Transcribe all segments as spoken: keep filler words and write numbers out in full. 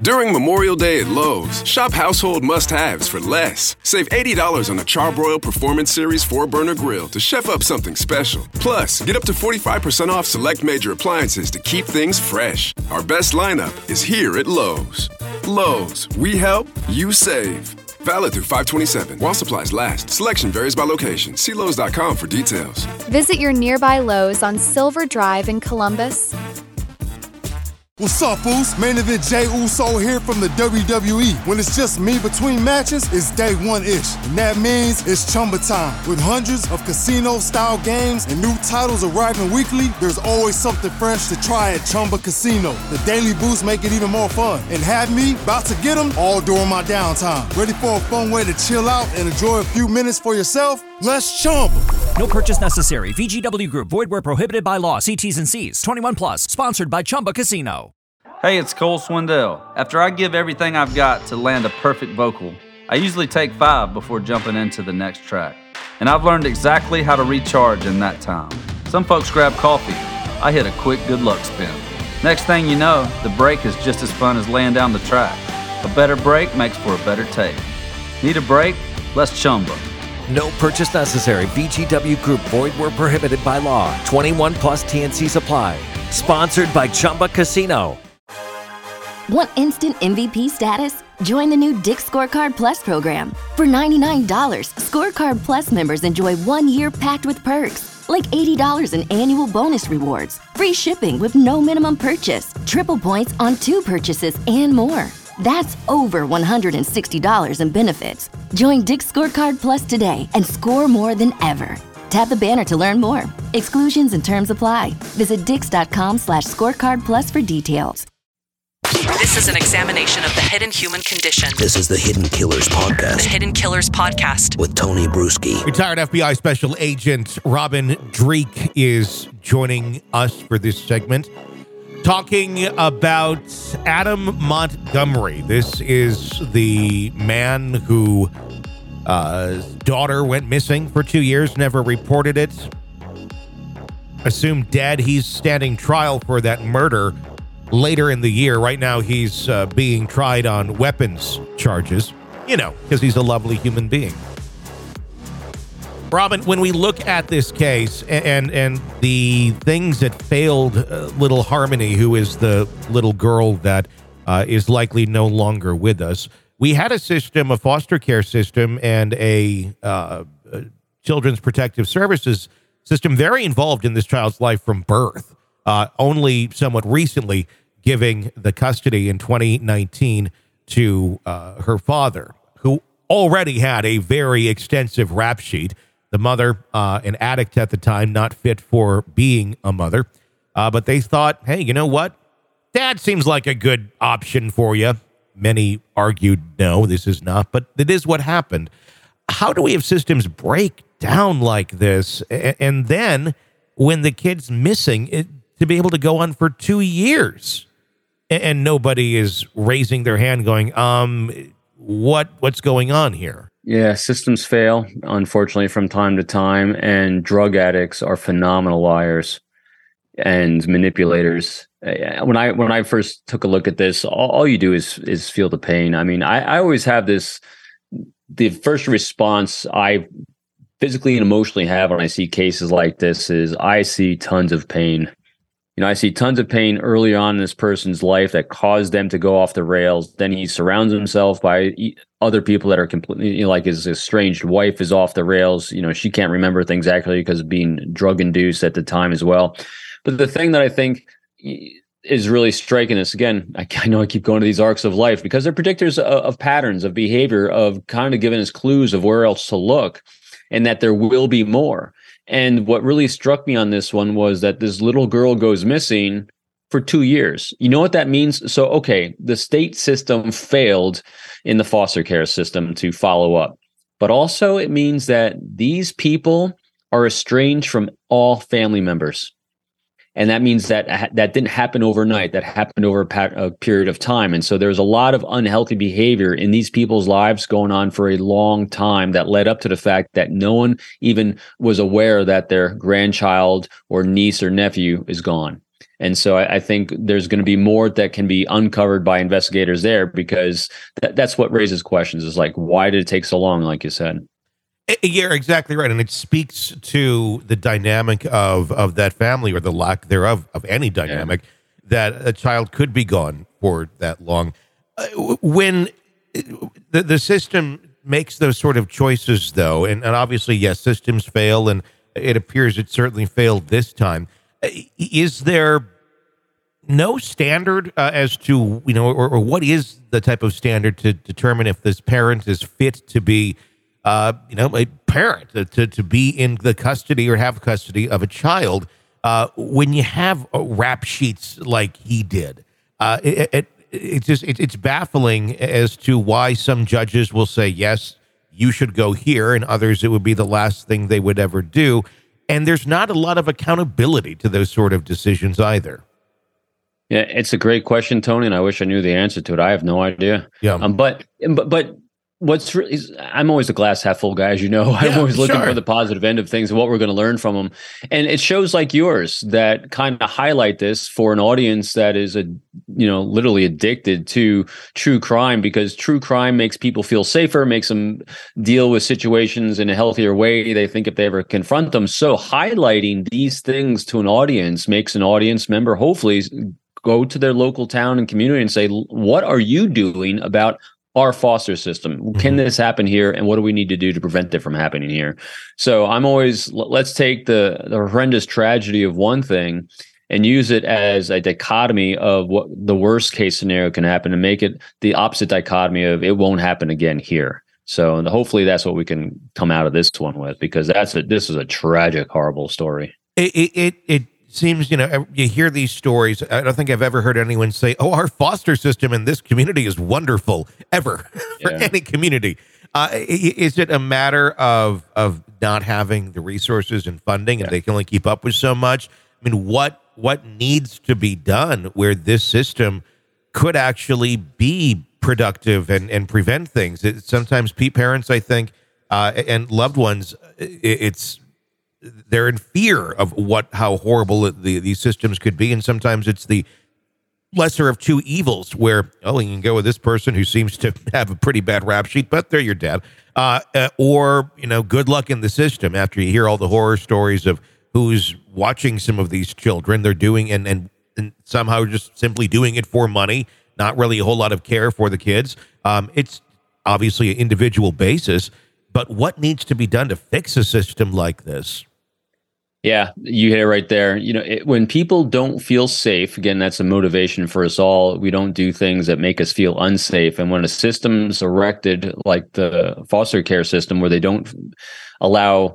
During Memorial Day at Lowe's, shop household must-haves for less. Save eighty dollars on a Charbroil Performance Series four burner grill to chef up something special. Plus, get up to forty-five percent off select major appliances to keep things fresh. Our best lineup is here at Lowe's. Lowe's, we help, you save. Valid through five twenty-seven. While supplies last. Selection varies by location. See Lowe's dot com for details. Visit your nearby Lowe's on Silver Drive in Columbus. What's up, fools? Main Event Jey Uso here from the W W E. When it's just me between matches, it's day one-ish. And that means it's Chumba time. With hundreds of casino-style games and new titles arriving weekly, there's always something fresh to try at Chumba Casino. The daily boosts make it even more fun. And have me about to get them all during my downtime. Ready for a fun way to chill out and enjoy a few minutes for yourself? Let's Chumba. No purchase necessary. V G W Group. Void where prohibited by law. See T's and C's. twenty-one plus. Sponsored by Chumba Casino. Hey, it's Cole Swindell. After I give everything I've got to land a perfect vocal, I usually take five before jumping into the next track. And I've learned exactly how to recharge in that time. Some folks grab coffee. I hit a quick good luck spin. Next thing you know, the break is just as fun as laying down the track. A better break makes for a better take. Need a break? Let's Chumba. No purchase necessary. V G W Group. Void where prohibited by law. twenty-one plus T N Cs apply. Sponsored by Chumba Casino. Want instant M V P status? Join the new Dick's Scorecard Plus program. For ninety-nine dollars, Scorecard Plus members enjoy one year packed with perks, like eighty dollars in annual bonus rewards, free shipping with no minimum purchase, triple points on two purchases, and more. That's over one hundred sixty dollars in benefits. Join Dick's Scorecard Plus today and score more than ever. Tap the banner to learn more. Exclusions and terms apply. Visit dix.com slash scorecard plus for details. This is an examination of the hidden human condition. This is the Hidden Killers Podcast. The Hidden Killers Podcast. With Tony Bruschi. Retired F B I Special Agent Robin Dreeke is joining us for this segment, talking about Adam Montgomery. This is the man who uh, his daughter went missing for two years, never reported it. Assumed dead. He's standing trial for that murder later in the year. Right now, he's uh, being tried on weapons charges, you know, because he's a lovely human being. Robin, when we look at this case and and, and the things that failed uh, little Harmony, who is the little girl that uh, is likely no longer with us, we had a system, a foster care system, and a, uh, a children's protective services system very involved in this child's life from birth, uh, only somewhat recently giving the custody in twenty nineteen to uh, her father, who already had a very extensive rap sheet. The mother, uh, an addict at the time, not fit for being a mother. Uh, but they thought, hey, you know what? Dad seems like a good option for you. Many argued, no, this is not, but it is what happened. How do we have systems break down like this? And then when the kid's missing, it, to be able to go on for two years and nobody is raising their hand going, um, what what's going on here? Yeah, systems fail, unfortunately, from time to time, and drug addicts are phenomenal liars and manipulators. When I when I first took a look at this, all, all you do is is feel the pain. I mean, I, I always have this, the first response I physically and emotionally have when I see cases like this is I see tons of pain. You know, I see tons of pain early on in this person's life that caused them to go off the rails. Then he surrounds himself by other people that are completely, you know, like his estranged wife is off the rails. You know, she can't remember things accurately because of being drug induced at the time as well. But the thing that I think is really striking is, again, I, I know I keep going to these arcs of life because they're predictors of, of patterns, of behavior, of kind of giving us clues of where else to look, and that there will be more. And what really struck me on this one was that this little girl goes missing for two years. You know what that means? So, okay, the state system failed in the foster care system to follow up. But also it means that these people are estranged from all family members. And that means that that didn't happen overnight. That happened over a period of time. And so there's a lot of unhealthy behavior in these people's lives going on for a long time that led up to the fact that no one even was aware that their grandchild or niece or nephew is gone. And so I, I think there's going to be more that can be uncovered by investigators there, because th- that's what raises questions, is like, why did it take so long, like you said? You're exactly right. And it speaks to the dynamic of, of that family, or the lack thereof of any dynamic, yeah. that a child could be gone for that long. Uh, when the, the system makes those sort of choices, though, and, and obviously, yes, systems fail, and it appears it certainly failed this time. Is there no standard uh, as to, you know, or, or what is the type of standard to determine if this parent is fit to be, uh, you know, a parent, to, to be in the custody or have custody of a child, uh, when you have uh, rap sheets like he did? Uh, it, it, it just it, it's baffling as to why some judges will say, yes, you should go here, and others it would be the last thing they would ever do. And there's not a lot of accountability to those sort of decisions either. Yeah, it's a great question, Tony, and I wish I knew the answer to it. I have no idea. Yeah. Um, but but but what's re- I'm always a glass half full guy, as you know. I'm yeah, always looking sure. for the positive end of things and what we're going to learn from them. And it shows like yours that kind of highlight this for an audience that is a you know literally addicted to true crime, because true crime makes people feel safer, makes them deal with situations in a healthier way, they think, if they ever confront them. So highlighting these things to an audience makes an audience member hopefully go to their local town and community and say, what are you doing about our foster system? Can this happen here? And what do we need to do to prevent it from happening here? So I'm always, let's take the, the horrendous tragedy of one thing and use it as a dichotomy of what the worst case scenario can happen, and make it the opposite dichotomy of it won't happen again here. So and hopefully that's what we can come out of this one with, because that's a, this is a tragic, horrible story. It, it, it seems, you know, you hear these stories. I don't think I've ever heard anyone say, oh, our foster system in this community is wonderful, ever, for yeah. any community. Uh, is it a matter of of not having the resources and funding, and yeah. they can only keep up with so much? I mean, what what needs to be done where this system could actually be productive and, and prevent things? It, sometimes parents, I think, uh, and loved ones, it, it's they're in fear of what how horrible the, these systems could be, and sometimes it's the lesser of two evils, where oh, you can go with this person who seems to have a pretty bad rap sheet, but they're your dad, uh, uh, or you know, good luck in the system. After you hear all the horror stories of who's watching some of these children, they're doing and and, and somehow just simply doing it for money, not really a whole lot of care for the kids. Um, it's obviously an individual basis, but what needs to be done to fix a system like this? Yeah, you hit it right there. You know, it, when people don't feel safe, again, that's a motivation for us all. We don't do things that make us feel unsafe. And when a system's erected, like the foster care system, where they don't allow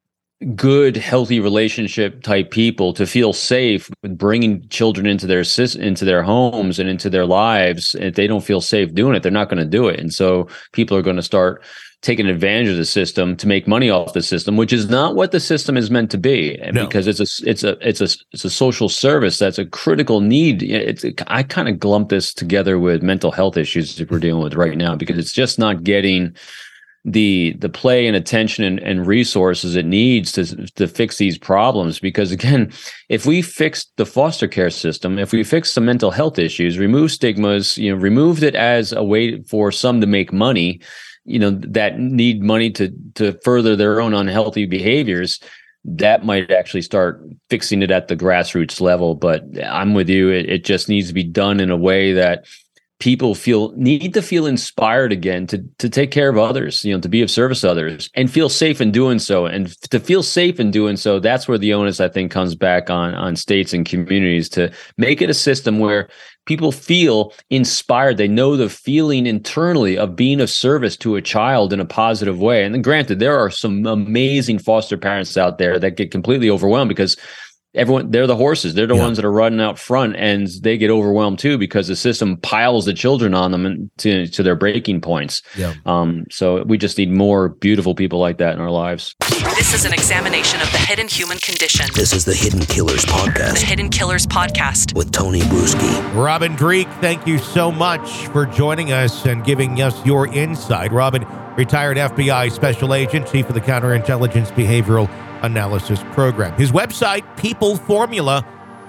good, healthy relationship type people to feel safe with bringing children into their into their homes and into their lives, if they don't feel safe doing it, they're not going to do it. And so people are going to start taking advantage of the system to make money off the system, which is not what the system is meant to be. No. Because it's a it's a it's a it's a social service that's a critical need. It's I kind of lump this together with mental health issues that we're dealing with right now, because it's just not getting the the play and attention and, and resources it needs to to fix these problems. Because again, if we fixed the foster care system, if we fixed some mental health issues, remove stigmas, you know, removed it as a way for some to make money, you know, that need money to to further their own unhealthy behaviors, that might actually start fixing it at the grassroots level. But I'm with you. It, it just needs to be done in a way that people feel need to feel inspired again to to take care of others, you know, to be of service to others, and feel safe in doing so. And to feel safe in doing so, that's where the onus, I think, comes back on on states and communities to make it a system where people feel inspired. They know the feeling internally of being of service to a child in a positive way. And then granted, there are some amazing foster parents out there that get completely overwhelmed, because everyone, they're the horses. They're the yeah. ones that are running out front, and they get overwhelmed too, because the system piles the children on them and to, to their breaking points. Yeah. Um, so we just need more beautiful people like that in our lives. This is an examination of the hidden human condition. This is the Hidden Killers Podcast. The Hidden Killers Podcast. With Tony Bruski. Robin Dreeke, thank you so much for joining us and giving us your insight. Robin, retired F B I special agent, chief of the Counterintelligence Behavioral Analysis Program. His website, people formula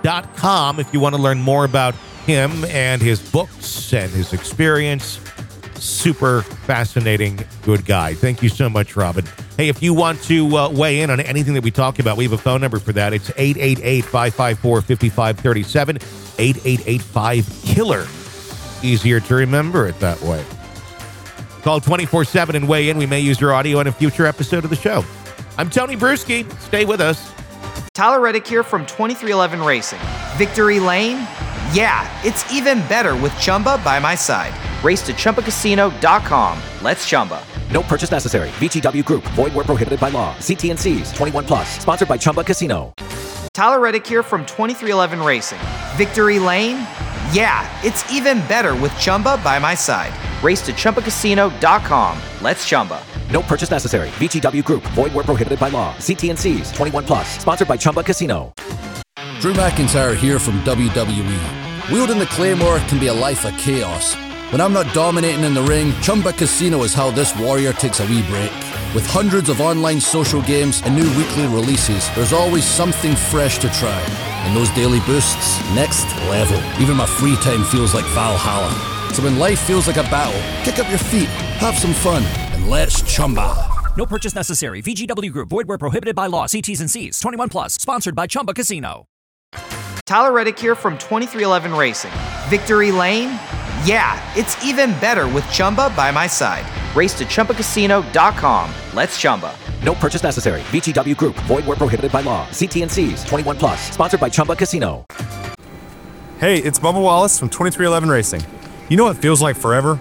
dot com if you want to learn more about him and his books and his experience. Super fascinating, good guy. Thank you so much, Robin. Hey, if you want to uh, weigh in on anything that we talk about, we have a phone number for that. It's eight eight eight, five five four, five five three seven, eight eight eight five, killer. Easier to remember it that way. Call twenty-four seven and weigh in. We may use your audio in a future episode of the show. I'm Tony Bruschi. Stay with us. Tyler Reddick here from twenty-three eleven Racing. Victory Lane? Yeah, it's even better with Chumba by my side. Race to Chumba Casino dot com. Let's Chumba. No purchase necessary. V G W Group. Void where prohibited by law. See T and C's. twenty-one plus. Sponsored by Chumba Casino. Tyler Reddick here from twenty-three eleven Racing. Victory Lane? Yeah, it's even better with Chumba by my side. Race to Chumba Casino dot com. Let's Chumba. No purchase necessary. V G W Group. Void where prohibited by law. See T and C's. twenty-one plus. Sponsored by Chumba Casino. Drew McIntyre here from W W E. Wielding the Claymore can be a life of chaos. When I'm not dominating in the ring, Chumba Casino is how this warrior takes a wee break. With hundreds of online social games and new weekly releases, there's always something fresh to try. And those daily boosts, next level. Even my free time feels like Valhalla. So when life feels like a battle, kick up your feet, have some fun, and let's Chumba. No purchase necessary. V G W Group. Void where prohibited by law. See T's and C's. twenty-one plus. Sponsored by Chumba Casino. Tyler Reddick here from twenty-three eleven Racing. Victory Lane? Yeah, it's even better with Chumba by my side. Race to Chumba Casino dot com. Let's Chumba. No purchase necessary. V G W Group. Void where prohibited by law. See T and C's. twenty-one plus. Sponsored by Chumba Casino. Hey, it's Bubba Wallace from twenty-three eleven Racing. You know what feels like forever?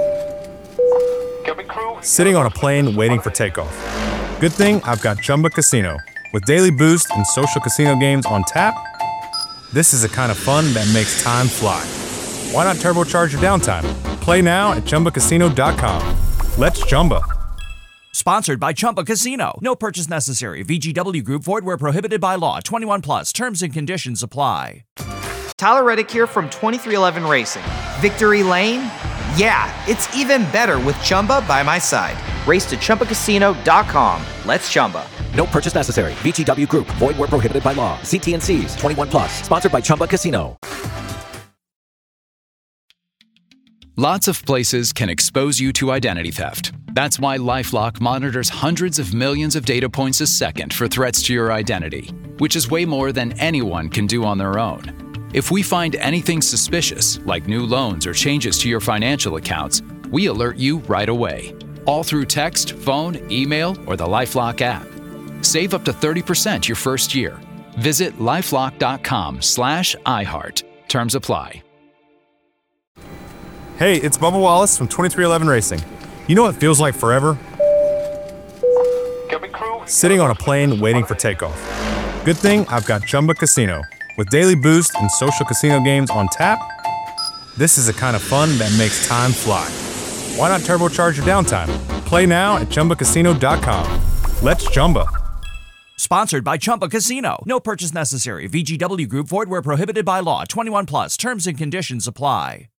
Sitting on a plane waiting for takeoff. Good thing I've got Chumba Casino. With daily boost and social casino games on tap, this is the kind of fun that makes time fly. Why not turbocharge your downtime? Play now at Chumba Casino dot com. Let's Chumba. Sponsored by Chumba Casino. No purchase necessary. V G W Group. Void where prohibited by law. twenty-one plus. Terms and conditions apply. Tyler Reddick here from twenty-three eleven Racing. Victory Lane? Yeah, it's even better with Chumba by my side. Race to Chumba Casino dot com. Let's Chumba. No purchase necessary. V G W Group. Void where prohibited by law. See T and C's. twenty-one plus. Sponsored by Chumba Casino. Lots of places can expose you to identity theft. That's why LifeLock monitors hundreds of millions of data points a second for threats to your identity, which is way more than anyone can do on their own. If we find anything suspicious, like new loans or changes to your financial accounts, we alert you right away. All through text, phone, email, or the LifeLock app. Save up to thirty percent your first year. Visit lifelock.com slash iHeart. Terms apply. Hey, it's Bubba Wallace from twenty-three eleven Racing. You know what feels like forever? Sitting on a plane waiting for takeoff. Good thing I've got Chumba Casino. With daily boost and social casino games on tap, this is the kind of fun that makes time fly. Why not turbocharge your downtime? Play now at Chumba Casino dot com. Let's Chumba. Sponsored by Chumba Casino. No purchase necessary. V G W Group. Void where prohibited by law. twenty-one plus. Terms and conditions apply.